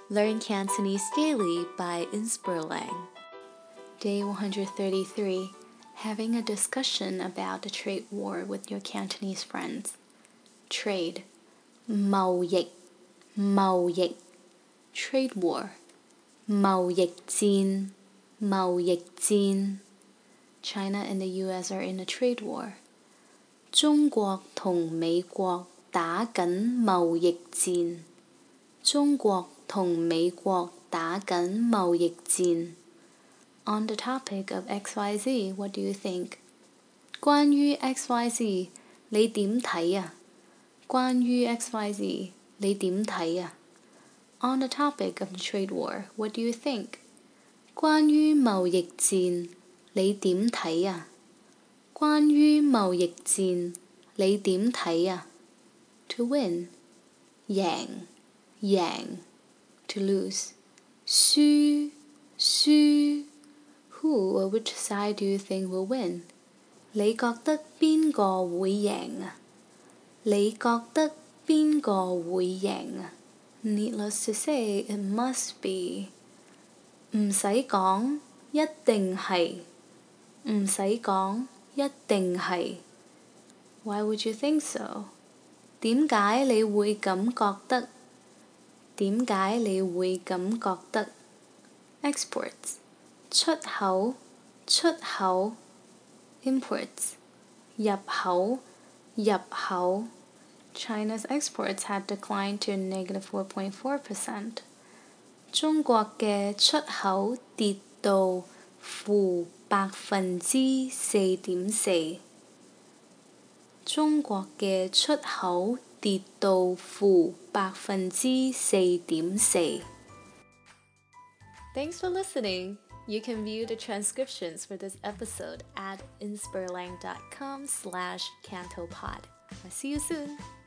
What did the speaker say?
Learn Cantonese daily by Inspirlang. Day 133. Having a discussion about the trade war with your Cantonese friends. Trade. 貿易 Trade war. 貿易戰 China and the US are in a trade war. 中國同美國打緊貿易戰。中國同美國打緊貿易戰。On the topic of XYZ, what do you think? 關於 XYZ, 你點睇啊？關於 XYZ, 你點睇啊？ On the topic of the trade war, what do you think? 關於貿易戰，你點睇啊？關於貿易戰，你點睇啊？ To win, 贏 To lose, 輸 Who or which side do you think will win? 你覺得邊個會贏啊？你覺得邊個會贏啊？ Needless to say, it must be 唔使講，一定係唔使講，一定係 Why would you think so? 點解你會咁覺得？點解你會咁覺得？ Exports 出口 Imports 入口 China's exports had declined to -4.4%. 中國嘅出口跌到-4.4%。中國嘅出口跌到-4.4%。Thanks for listening. You can view the transcriptions for this episode at inspirlang.com/cantopod. I'll see you soon.